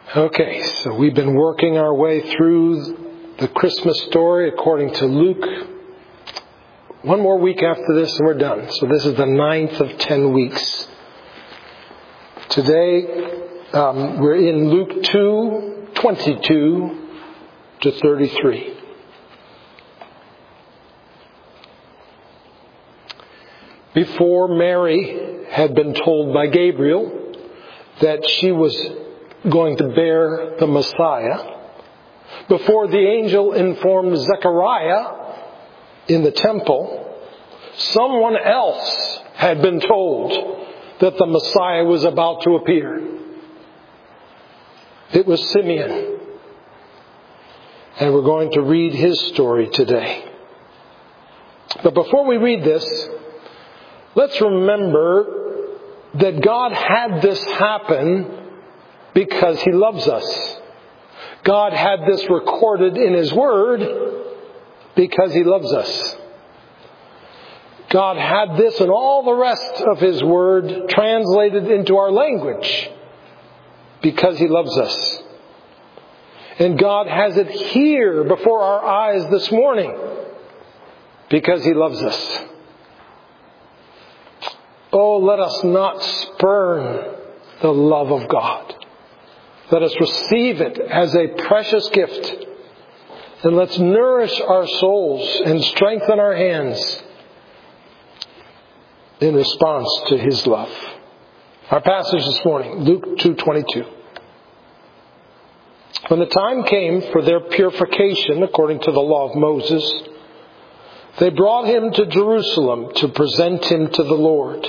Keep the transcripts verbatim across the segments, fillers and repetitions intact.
Okay, so we've been working our way through the Christmas story according to Luke. One more week after this and we're done. So this is the ninth of ten weeks. Today um, we're in Luke two, twenty-two to thirty-three. Before Mary had been told by Gabriel that she was going to bear the Messiah, before the angel informed Zechariah in the temple, someone else had been told that the Messiah was about to appear. It was Simeon. And we're going to read his story today. But before we read this, let's remember that God had this happen because He loves us. God had this recorded in His Word because He loves us. God had this and all the rest of His Word translated into our language because He loves us. And God has it here before our eyes this morning because He loves us. Oh, let us not spurn the love of God. Let us receive it as a precious gift. And let's nourish our souls and strengthen our hands in response to His love. Our passage this morning, Luke two twenty-two. When the time came for their purification according to the law of Moses, they brought him to Jerusalem to present him to the Lord.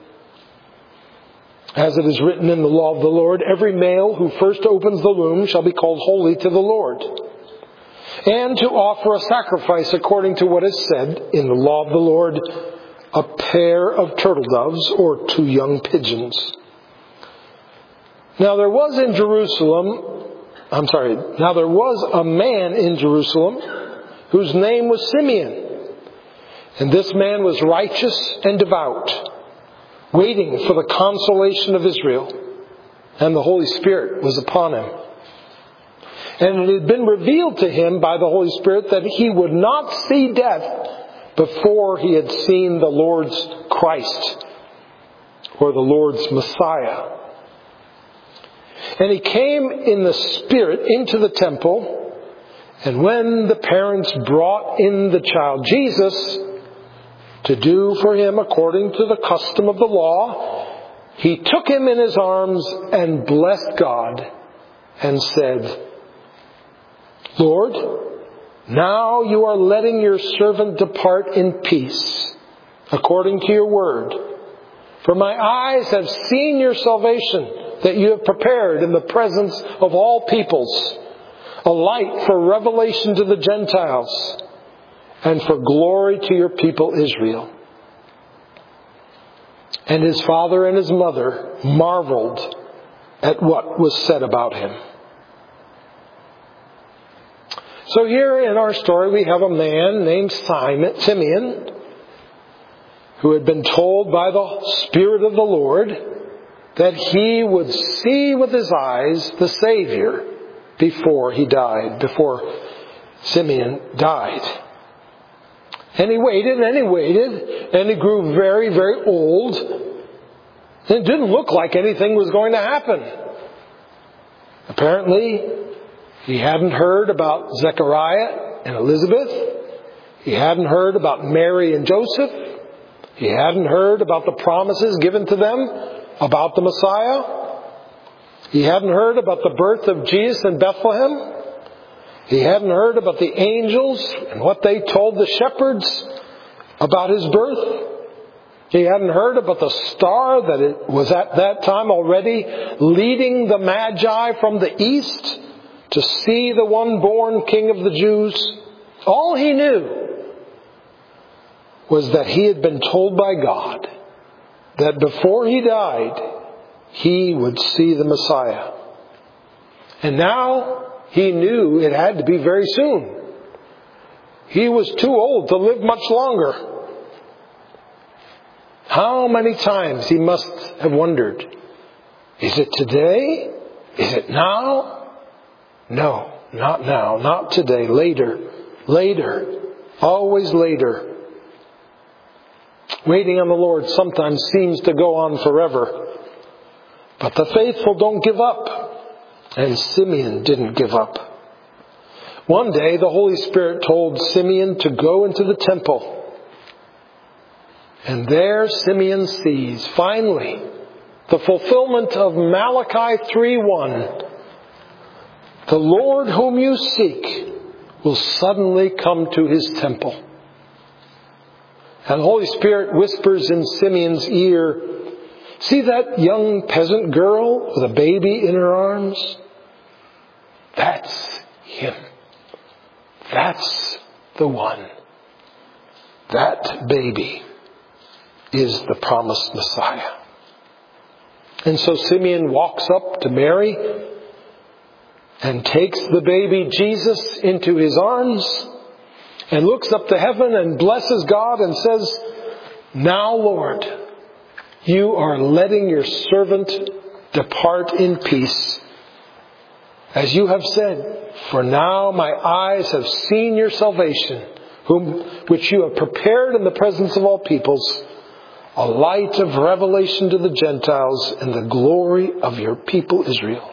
As it is written in the law of the Lord, every male who first opens the womb shall be called holy to the Lord. And to offer a sacrifice according to what is said in the law of the Lord, a pair of turtle doves or two young pigeons. Now there was in Jerusalem, I'm sorry, now there was a man in Jerusalem whose name was Simeon. And this man was righteous and devout, waiting for the consolation of Israel, and the Holy Spirit was upon him. And it had been revealed to him by the Holy Spirit that he would not see death before he had seen the Lord's Christ, or the Lord's Messiah. And he came in the Spirit into the temple, and when the parents brought in the child Jesus to do for him according to the custom of the law, he took him in his arms and blessed God and said, Lord, now you are letting your servant depart in peace according to your word. For my eyes have seen your salvation that you have prepared in the presence of all peoples, a light for revelation to the Gentiles, and for glory to your people Israel. And his father and his mother marveled at what was said about him. So here in our story we have a man named Simon, Simeon, who had been told by the Spirit of the Lord that he would see with his eyes the Savior before he died, before Simeon died. And he waited and he waited and he grew very, very old. And it didn't look like anything was going to happen. Apparently, he hadn't heard about Zechariah and Elizabeth. He hadn't heard about Mary and Joseph. He hadn't heard about the promises given to them about the Messiah. He hadn't heard about the birth of Jesus in Bethlehem. He hadn't heard about the angels and what they told the shepherds about his birth. He hadn't heard about the star that it was at that time already leading the Magi from the east to see the one born King of the Jews. All he knew was that he had been told by God that before he died, he would see the Messiah. And now he knew it had to be very soon. He was too old to live much longer. How many times he must have wondered, is it today Is it now? No, not now, not today, later, later, always later. Waiting on the Lord sometimes seems to go on forever. But the faithful don't give up. And Simeon didn't give up. One day the Holy Spirit told Simeon to go into the temple. And there Simeon sees, finally, the fulfillment of Malachi three one. The Lord whom you seek will suddenly come to his temple. And the Holy Spirit whispers in Simeon's ear, see that young peasant girl with a baby in her arms? That's him. That's the one. That baby is the promised Messiah. And so Simeon walks up to Mary and takes the baby Jesus into his arms and looks up to heaven and blesses God and says, now, Lord, you are letting your servant depart in peace. As you have said, for now my eyes have seen your salvation, whom, which you have prepared in the presence of all peoples, a light of revelation to the Gentiles and the glory of your people Israel.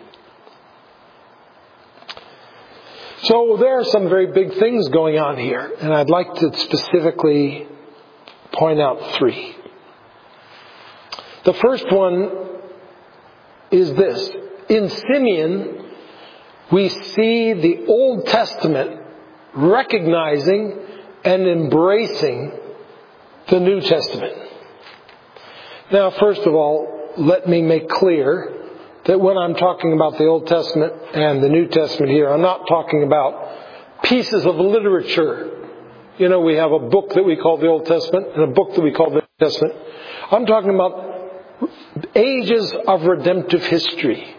So there are some very big things going on here, and I'd like to specifically point out three. The first one is this. In Simeon, we see the Old Testament recognizing and embracing the New Testament. Now, first of all, let me make clear that when I'm talking about the Old Testament and the New Testament here, I'm not talking about pieces of literature. You know, we have a book that we call the Old Testament and a book that we call the New Testament. I'm talking about ages of redemptive history.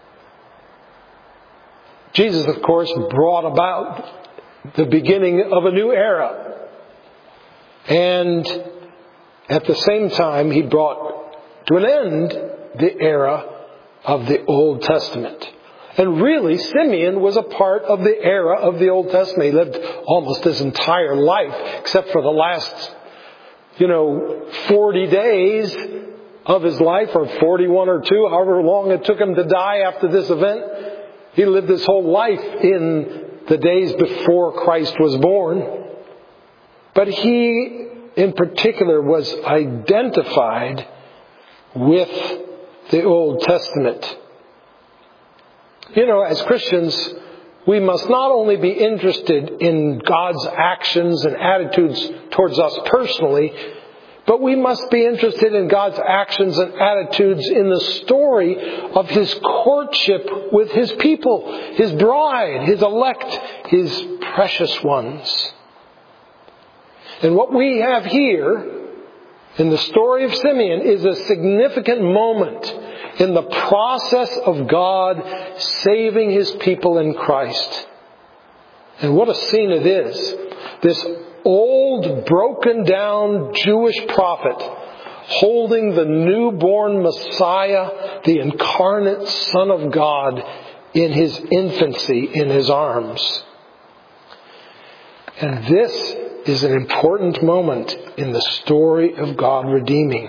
Jesus, of course, brought about the beginning of a new era. And at the same time, he brought to an end the era of the Old Testament. And really, Simeon was a part of the era of the Old Testament. He lived almost his entire life, except for the last, you know, forty days of his life, or forty-one or two, however long it took him to die after this event. He lived his whole life in the days before Christ was born. But he, in particular, was identified with the Old Testament. You know, as Christians, we must not only be interested in God's actions and attitudes towards us personally, but we must be interested in God's actions and attitudes in the story of His courtship with His people, His bride, His elect, His precious ones. And what we have here in the story of Simeon is a significant moment in the process of God saving His people in Christ. And what a scene it is. This old, broken down Jewish prophet holding the newborn Messiah, the incarnate Son of God, in His infancy in His arms. And this is an important moment in the story of God redeeming.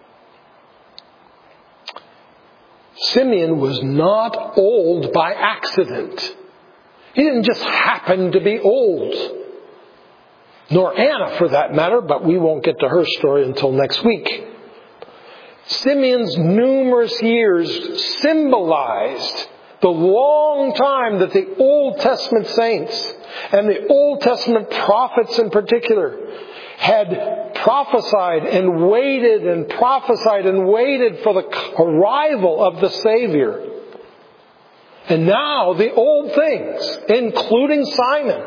Simeon was not old by accident. He didn't just happen to be old. Nor Anna, for that matter, but we won't get to her story until next week. Simeon's numerous years symbolized the long time that the Old Testament saints and the Old Testament prophets in particular had prophesied and waited and prophesied and waited for the arrival of the Savior. And now the old things, including Simon,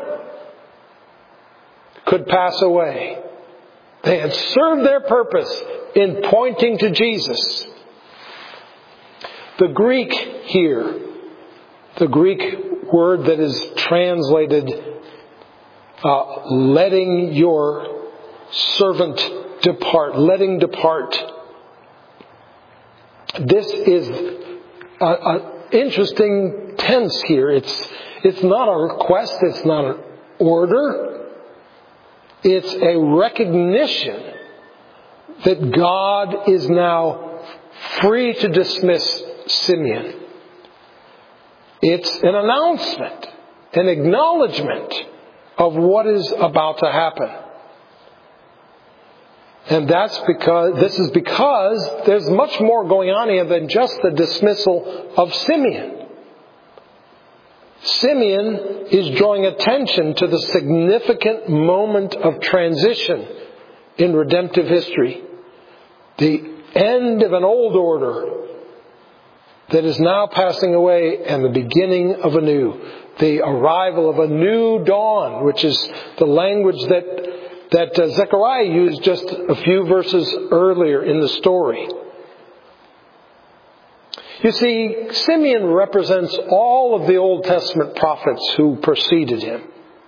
could pass away. They had served their purpose in pointing to Jesus. The Greek here, the Greek word that is translated uh, letting your servant depart, letting depart. This is a, a, interesting tense here. It's, it's not a request. It's not an order. It's a recognition that God is now free to dismiss Simeon. It's an announcement, an acknowledgement of what is about to happen. And that's because, this is because there's much more going on here than just the dismissal of Simeon. Simeon is drawing attention to the significant moment of transition in redemptive history. The end of an old order that is now passing away and the beginning of a new. The arrival of a new dawn, which is the language that that uh, Zechariah used just a few verses earlier in the story. You see, Simeon represents all of the Old Testament prophets who preceded him.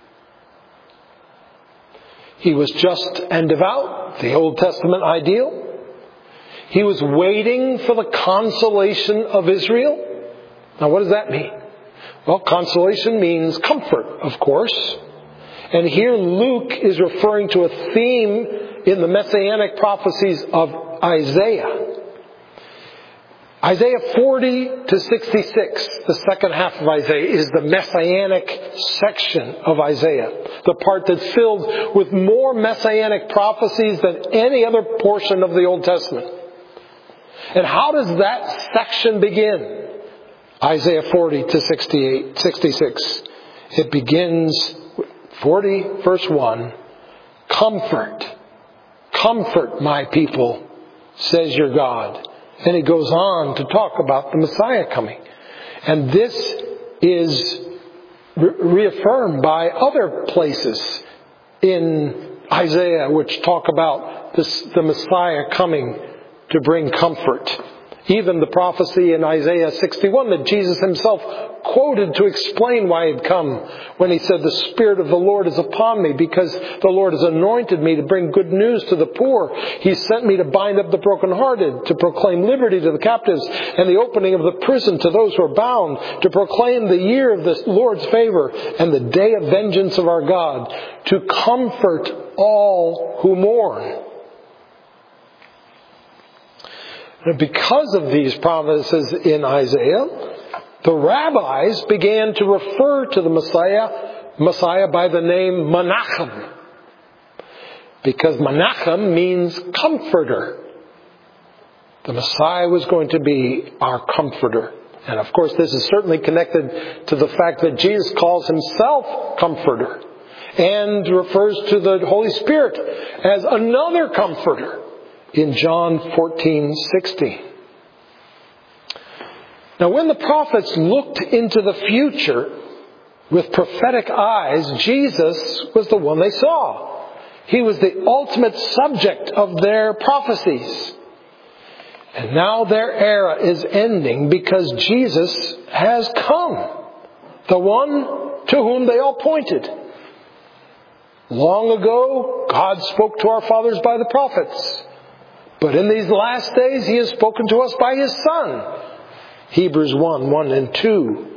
He was just and devout, the Old Testament ideal. He was waiting for the consolation of Israel. Now, what does that mean? Well, consolation means comfort, of course. And here Luke is referring to a theme in the messianic prophecies of Isaiah. Isaiah forty to sixty-six, the second half of Isaiah, is the messianic section of Isaiah. The part that's filled with more messianic prophecies than any other portion of the Old Testament. And how does that section begin? Isaiah forty to sixty-eight, sixty-six. It begins forty, verse one. Comfort, comfort my people, says your God. And he goes on to talk about the Messiah coming. And this is re- reaffirmed by other places in Isaiah which talk about this, the Messiah coming to bring comfort. Even the prophecy in Isaiah sixty-one that Jesus himself quoted to explain why he'd come, when he said, the Spirit of the Lord is upon me because the Lord has anointed me to bring good news to the poor. He sent me to bind up the brokenhearted, to proclaim liberty to the captives and the opening of the prison to those who are bound, to proclaim the year of the Lord's favor and the day of vengeance of our God, to comfort all who mourn. And because of these promises in Isaiah, the rabbis began to refer to the Messiah, Messiah by the name Menachem. Because Menachem means comforter. The Messiah was going to be our comforter. And of course, this is certainly connected to the fact that Jesus calls himself comforter and refers to the Holy Spirit as another comforter in John fourteen sixteen. Now, when the prophets looked into the future with prophetic eyes, Jesus was the one they saw. He was the ultimate subject of their prophecies. And now their era is ending because Jesus has come, the one to whom they all pointed. Long ago, God spoke to our fathers by the prophets. But in these last days, He has spoken to us by His Son. Hebrews one, one and two.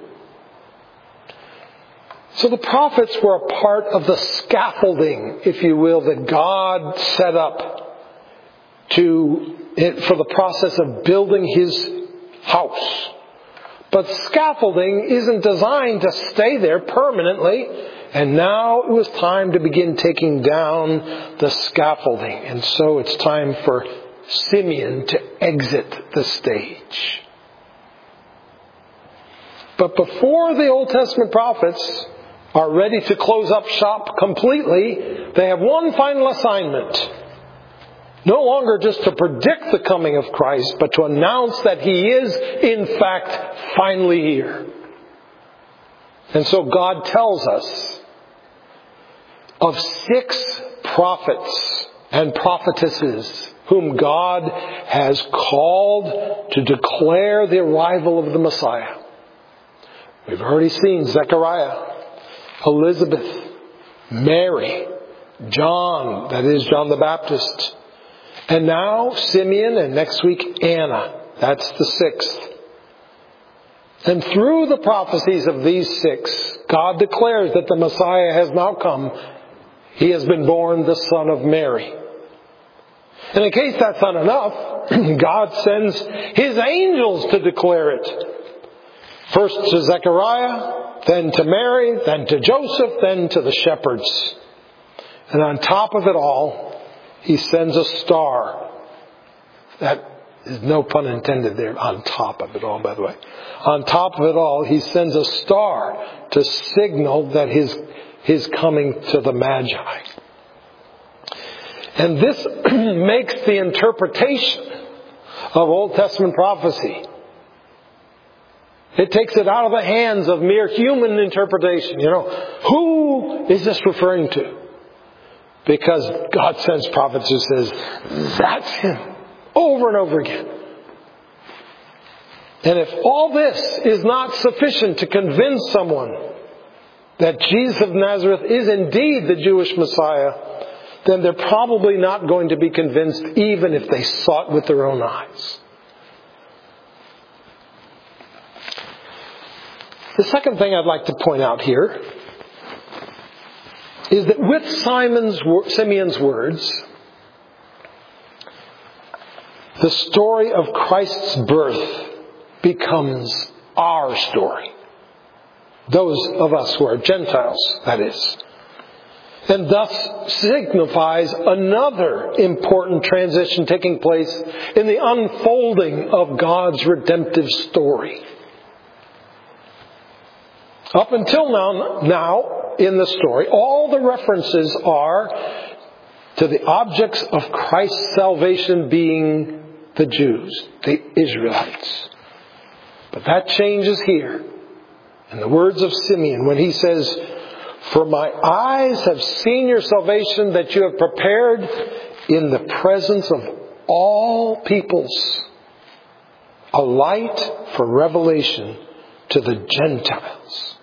So the prophets were a part of the scaffolding, if you will, that God set up to for the process of building His house. But scaffolding isn't designed to stay there permanently. And now it was time to begin taking down the scaffolding. And so it's time for Simeon to exit the stage. But before the Old Testament prophets are ready to close up shop completely, they have one final assignment. No longer just to predict the coming of Christ, but to announce that He is, in fact, finally here. And so God tells us of six prophets and prophetesses whom God has called to declare the arrival of the Messiah. We've already seen Zechariah, Elizabeth, Mary, John, that is John the Baptist, and now Simeon, and next week Anna. That's the sixth. And through the prophecies of these six, God declares that the Messiah has now come. He has been born the Son of Mary. And in case that's not enough, God sends His angels to declare it. First to Zechariah, then to Mary, then to Joseph, then to the shepherds. And on top of it all, He sends a star. That is no pun intended there, on top of it all, by the way. On top of it all, He sends a star to signal that His, his coming to the Magi. And this makes the interpretation of Old Testament prophecy. It takes it out of the hands of mere human interpretation. You know, who is this referring to? Because God sends prophets who says, that's Him. Over and over again. And if all this is not sufficient to convince someone that Jesus of Nazareth is indeed the Jewish Messiah, then they're probably not going to be convinced even if they saw it with their own eyes. The second thing I'd like to point out here is that with Simon's, Simeon's words, the story of Christ's birth becomes our story. Those of us who are Gentiles, that is. And thus signifies another important transition taking place in the unfolding of God's redemptive story. Up until now, now in the story, all the references are to the objects of Christ's salvation being the Jews, the Israelites. But that changes here. In the words of Simeon, when he says, "For my eyes have seen your salvation that you have prepared in the presence of all peoples, a light for revelation to the Gentiles."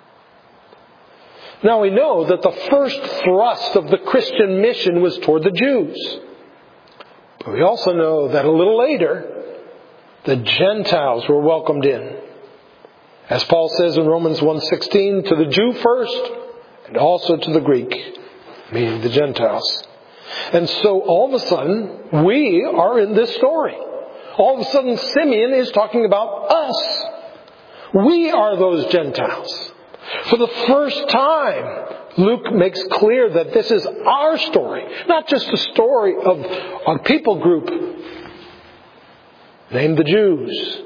Now we know that the first thrust of the Christian mission was toward the Jews. But we also know that a little later, the Gentiles were welcomed in. As Paul says in Romans one sixteen, to the Jew first, and also to the Greek, meaning the Gentiles. And so all of a sudden, we are in this story. All of a sudden, Simeon is talking about us. We are those Gentiles. For the first time, Luke makes clear that this is our story, not just a story of a people group named the Jews.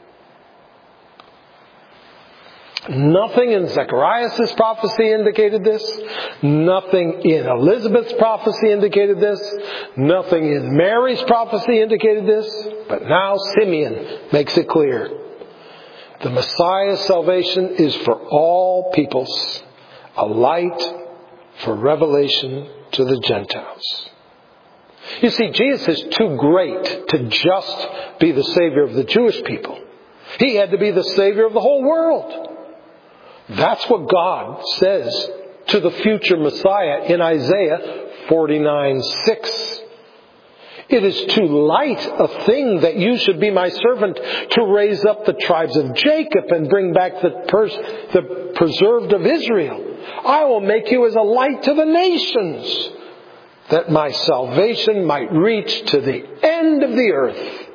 Nothing in Zechariah's prophecy indicated this. Nothing in Elizabeth's prophecy indicated this. Nothing in Mary's prophecy indicated this. But now Simeon makes it clear. The Messiah's salvation is for all peoples, a light for revelation to the Gentiles. You see, Jesus is too great to just be the Savior of the Jewish people. He had to be the Savior of the whole world. That's what God says to the future Messiah in Isaiah forty-nine six. It is too light a thing that you should be my servant to raise up the tribes of Jacob and bring back the, pers- the preserved of Israel. I will make you as a light to the nations, that my salvation might reach to the end of the earth.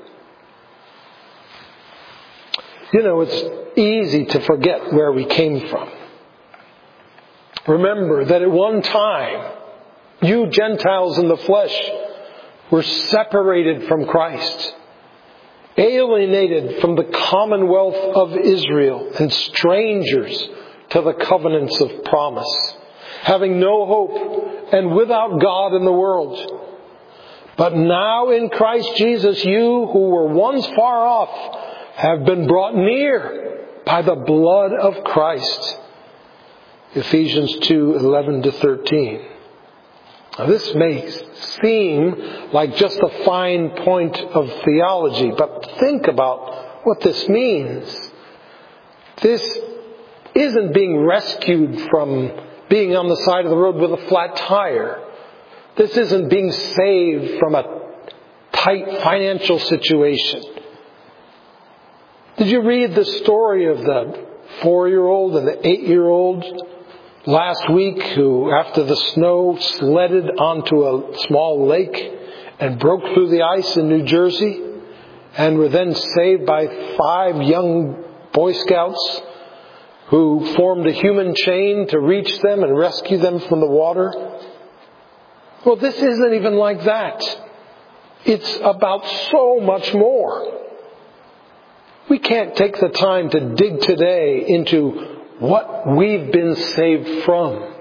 You know, it's easy to forget where we came from. Remember that at one time, you Gentiles in the flesh were separated from Christ, alienated from the commonwealth of Israel, and strangers to the covenants of promise, having no hope and without God in the world. But now in Christ Jesus, you who were once far off have been brought near by the blood of Christ. Ephesians two eleven to thirteen. Now this may seem like just a fine point of theology, but think about what this means. This isn't being rescued from being on the side of the road with a flat tire. This isn't being saved from a tight financial situation. Did you read the story of the four-year-old and the eight-year-old last week who, after the snow, sledded onto a small lake and broke through the ice in New Jersey and were then saved by five young Boy Scouts who formed a human chain to reach them and rescue them from the water? Well, this isn't even like that. It's about so much more. We can't take the time to dig today into what we've been saved from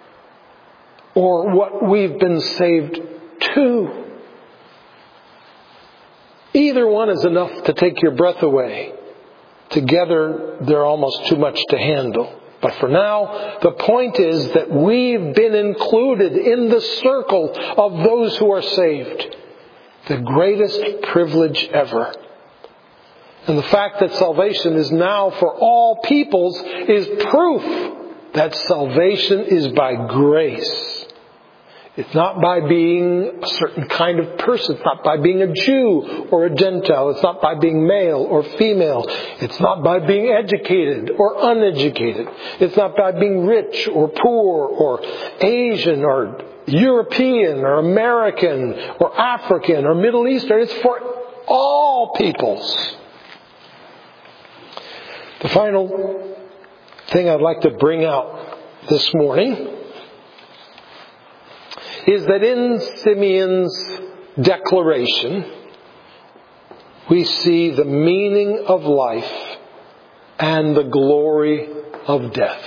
or what we've been saved to. Either one is enough to take your breath away. Together, they're almost too much to handle. But for now, the point is that we've been included in the circle of those who are saved. The greatest privilege ever. And the fact that salvation is now for all peoples is proof that salvation is by grace. It's not by being a certain kind of person. It's not by being a Jew or a Gentile. It's not by being male or female. It's not by being educated or uneducated. It's not by being rich or poor or Asian or European or American or African or Middle Eastern. It's for all peoples. The final thing I'd like to bring out this morning is that in Simeon's declaration, we see the meaning of life and the glory of death.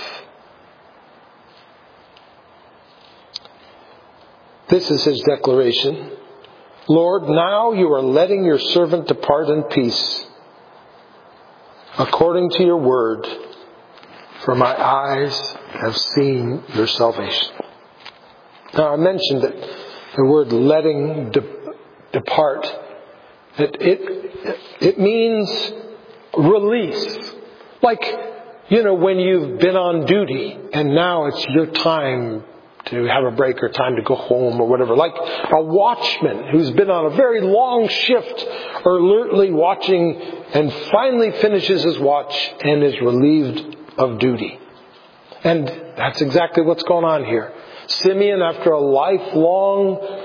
This is his declaration. Lord, now you are letting your servant depart in peace, according to your word, for my eyes have seen your salvation. Now, I mentioned that the word letting de- depart, it, it, it means release. Like, you know, when you've been on duty and now it's your time to have a break or time to go home or whatever. Like a watchman who's been on a very long shift, alertly watching and finally finishes his watch and is relieved of duty. And that's exactly what's going on here. Simeon, after a lifelong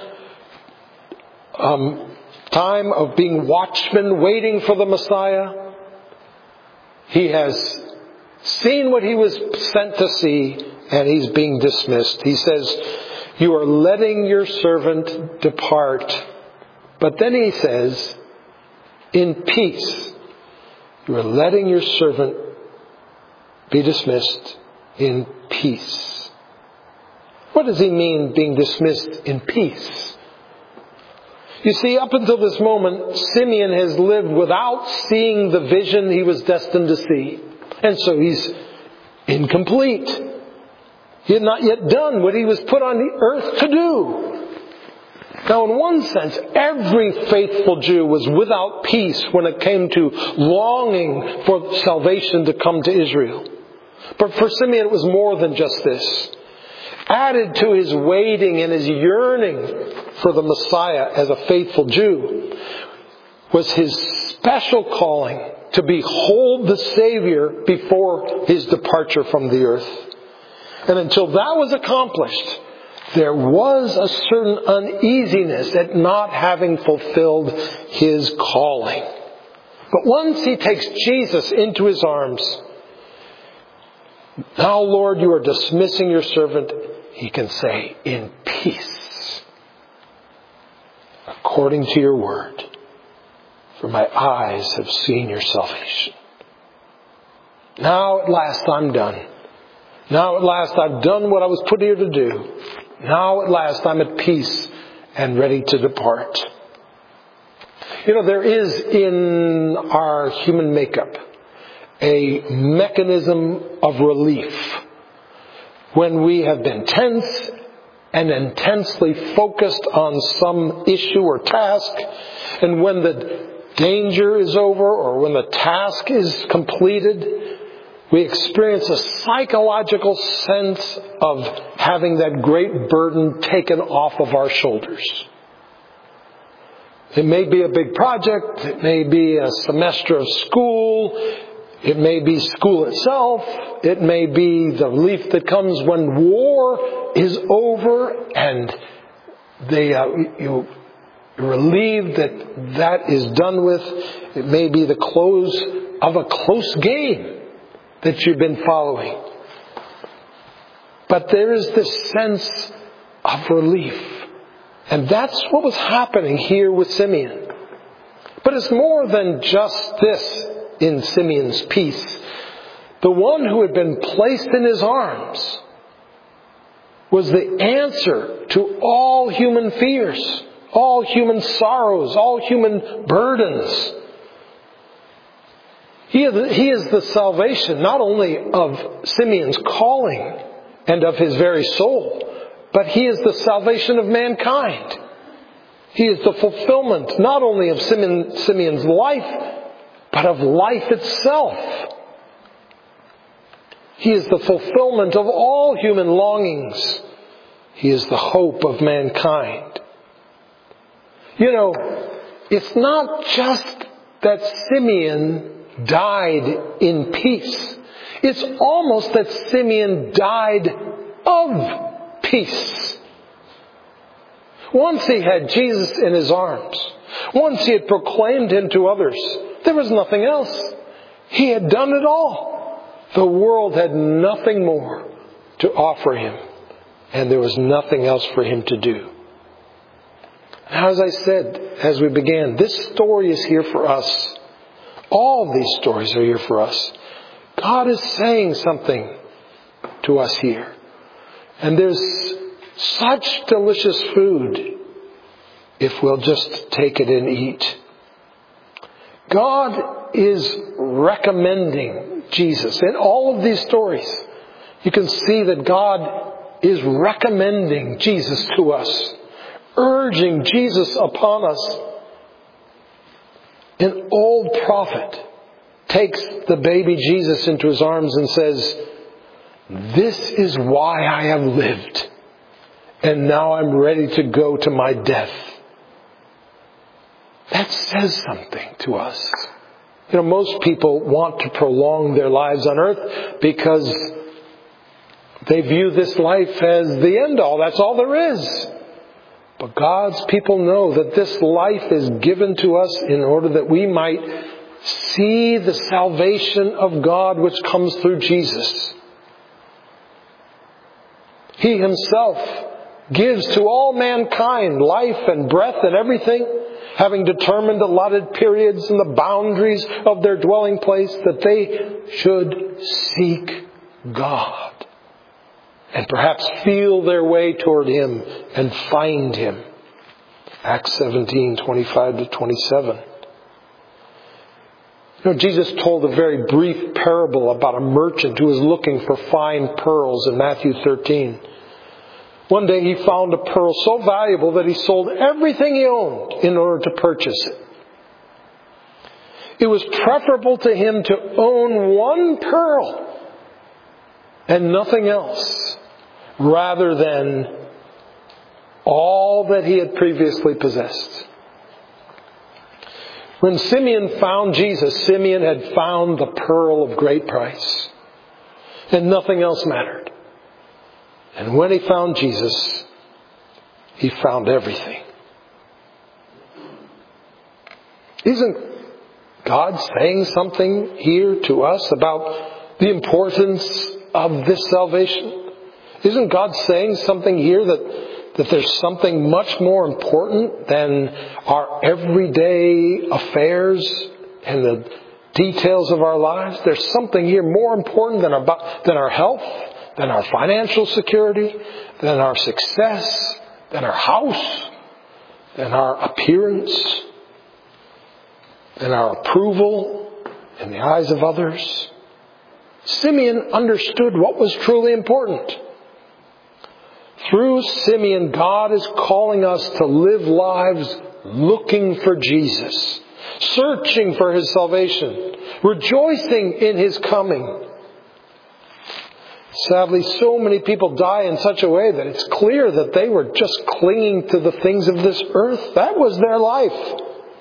um, time of being watchman, waiting for the Messiah, he has seen what he was sent to see, and he's being dismissed. He says, you are letting your servant depart. But then he says, in peace. You are letting your servant be dismissed in peace. What does he mean, being dismissed in peace? You see, up until this moment, Simeon has lived without seeing the vision he was destined to see. And so he's incomplete. He had not yet done what he was put on the earth to do. Now, in one sense, every faithful Jew was without peace when it came to longing for salvation to come to Israel. But for Simeon, it was more than just this. Added to his waiting and his yearning for the Messiah as a faithful Jew was his special calling to behold the Savior before his departure from the earth. And until that was accomplished, there was a certain uneasiness at not having fulfilled his calling. But once he takes Jesus into his arms, now, Lord, you are dismissing your servant, he can say, in peace, according to your word, for my eyes have seen your salvation. Now at last I'm done. Now at last I've done what I was put here to do. Now at last I'm at peace and ready to depart. You know, there is in our human makeup a mechanism of relief when we have been tense and intensely focused on some issue or task, and when the danger is over or when the task is completed, we experience a psychological sense of having that great burden taken off of our shoulders. It may be a big project. It may be a semester of school. It may be school itself. It may be the relief that comes when war is over and they, uh, you, you're relieved that that is done with. It may be the close of a close game that you've been following. But there is this sense of relief. And that's what was happening here with Simeon. But it's more than just this in Simeon's peace. The one who had been placed in his arms was the answer to all human fears, all human sorrows, all human burdens. He is, he is the salvation not only of Simeon's calling and of his very soul, but he is the salvation of mankind. He is the fulfillment not only of Simeon, Simeon's life, but of life itself. He is the fulfillment of all human longings. He is the hope of mankind. You know, it's not just that Simeon died in peace. It's almost that Simeon died of peace. Once he had Jesus in his arms, once he had proclaimed him to others, there was nothing else. He had done it all. The world had nothing more to offer him, and there was nothing else for him to do. Now, as I said as we began, this story is here for us. All these stories are here for us. God is saying something to us here. And there's such delicious food if we'll just take it and eat. God is recommending Jesus. In all of these stories, you can see that God is recommending Jesus to us, urging Jesus upon us. An old prophet takes the baby Jesus into his arms and says, "This is why I have lived, and now I'm ready to go to my death." That says something to us. You know, most people want to prolong their lives on earth because they view this life as the end all. That's all there is. But God's people know that this life is given to us in order that we might see the salvation of God which comes through Jesus. He himself gives to all mankind life and breath and everything, having determined allotted periods and the boundaries of their dwelling place, that they should seek God and perhaps feel their way toward Him and find Him. Acts seventeen, twenty-five to twenty-seven. You know, Jesus told a very brief parable about a merchant who was looking for fine pearls in Matthew thirteen. One day he found a pearl so valuable that he sold everything he owned in order to purchase it. It was preferable to him to own one pearl and nothing else, rather than all that he had previously possessed. When Simeon found Jesus, Simeon had found the pearl of great price, and nothing else mattered. And when he found Jesus, he found everything. Isn't God saying something here to us about the importance of this salvation? Isn't God saying something here that, that there's something much more important than our everyday affairs and the details of our lives? There's something here more important than our, than our health, than our financial security, than our success, than our house, than our appearance, than our approval in the eyes of others. Simeon understood what was truly important. Through Simeon, God is calling us to live lives looking for Jesus, searching for His salvation, rejoicing in His coming. Sadly, so many people die in such a way that it's clear that they were just clinging to the things of this earth. That was their life.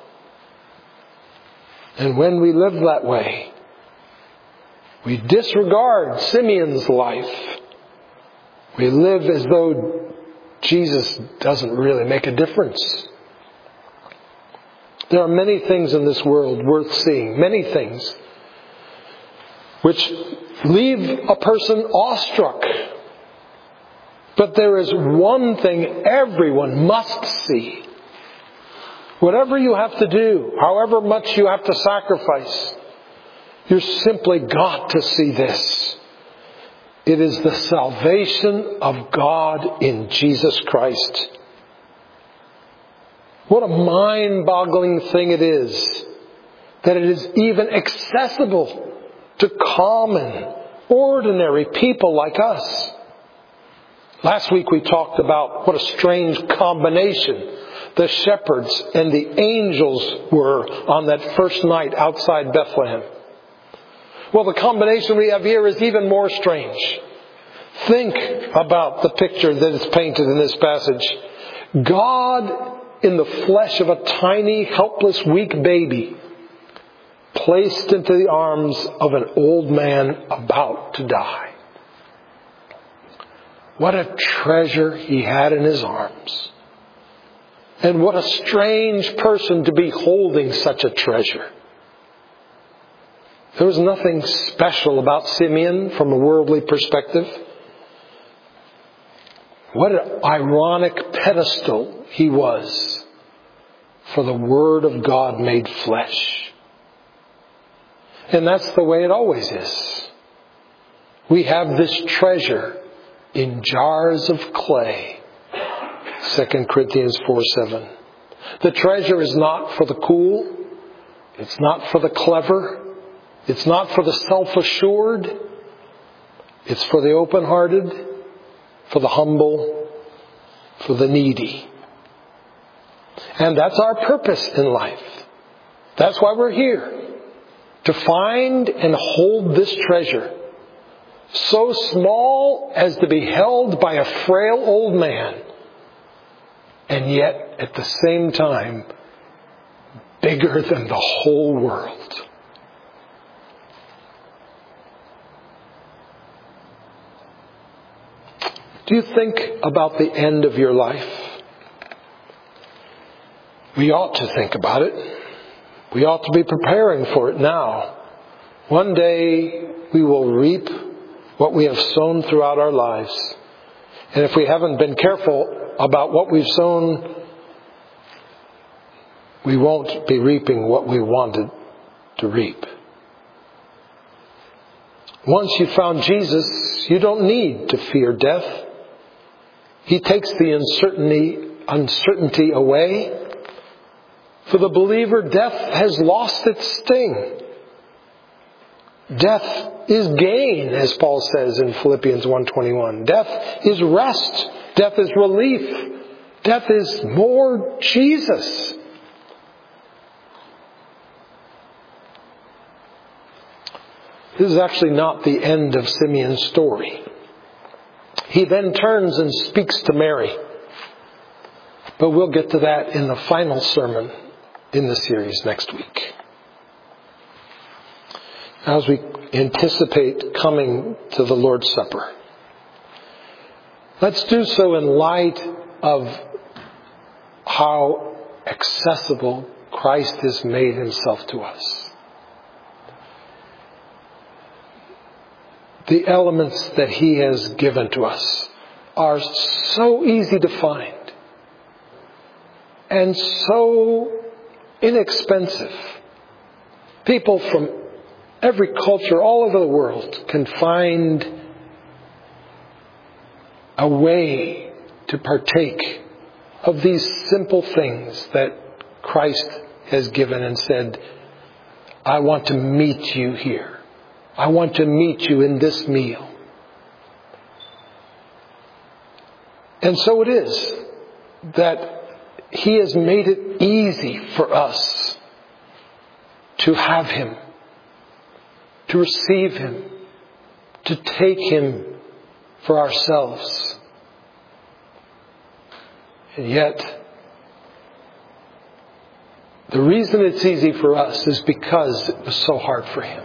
And when we live that way, we disregard Simeon's life. We live as though Jesus doesn't really make a difference. There are many things in this world worth seeing. Many things which leave a person awestruck. But there is one thing everyone must see. Whatever you have to do, however much you have to sacrifice, you've simply got to see this. It is the salvation of God in Jesus Christ. What a mind-boggling thing it is that it is even accessible to common, ordinary people like us. Last week we talked about what a strange combination the shepherds and the angels were on that first night outside Bethlehem. Well, the combination we have here is even more strange. Think about the picture that is painted in this passage. God in the flesh of a tiny, helpless, weak baby, placed into the arms of an old man about to die. What a treasure he had in his arms. And what a strange person to be holding such a treasure. There was nothing special about Simeon from a worldly perspective. What an ironic pedestal he was for the Word of God made flesh. And that's the way it always is. We have this treasure in jars of clay. Second Corinthians four seven. The treasure is not for the cool. It's not for the clever. It's not for the self-assured. It's for the open-hearted, for the humble, for the needy. And that's our purpose in life. That's why we're here. To find and hold this treasure, so small as to be held by a frail old man, and yet at the same time bigger than the whole world. Do you think about the end of your life? We ought to think about it. We ought to be preparing for it now. One day we will reap what we have sown throughout our lives. And if we haven't been careful about what we've sown, we won't be reaping what we wanted to reap. Once you've found Jesus, you don't need to fear death. He takes the uncertainty, uncertainty away. For the believer, death has lost its sting. Death is gain, as Paul says in Philippians one twenty-one. Death is rest. Death is relief. Death is more Jesus. This is actually not the end of Simeon's story. He then turns and speaks to Mary. But we'll get to that in the final sermon in the series next week. As we anticipate coming to the Lord's Supper, let's do so in light of how accessible Christ has made himself to us. The elements that he has given to us are so easy to find and so inexpensive. People from every culture all over the world can find a way to partake of these simple things that Christ has given and said, I want to meet you here. I want to meet you in this meal. And so it is that he has made it easy for us to have him, to receive him, to take him for ourselves. And yet, the reason it's easy for us is because it was so hard for Him.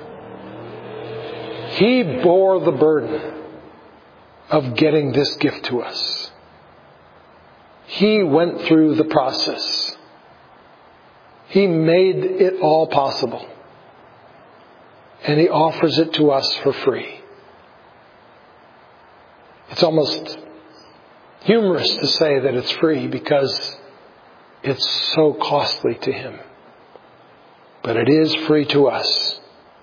He bore the burden of getting this gift to us. He went through the process. He made it all possible. And He offers it to us for free. It's almost humorous to say that it's free because it's so costly to Him. But it is free to us.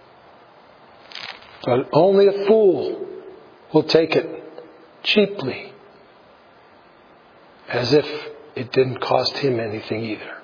But only a fool will take it cheaply, as if it didn't cost him anything either.